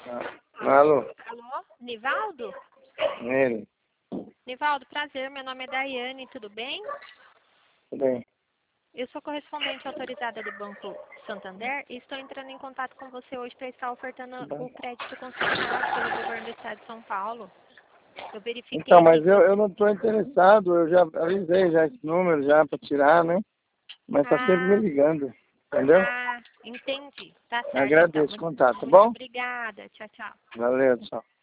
Alô? Alô? Nivaldo? Nele. Nivaldo, prazer. Meu nome é Daiane, tudo bem? Tudo bem. Eu sou correspondente autorizada do Banco Santander e estou entrando em contato com você hoje para estar ofertando o crédito consignado pelo governo do estado de São Paulo. Eu verifiquei Então, mas que... eu não estou interessado, eu já avisei já esse número já para tirar, né? Mas tá sempre me ligando, entendeu? entendi. Tá certo, Agradeço então. o contato, tá Muito bom? obrigada. Tchau, tchau. Valeu, tchau.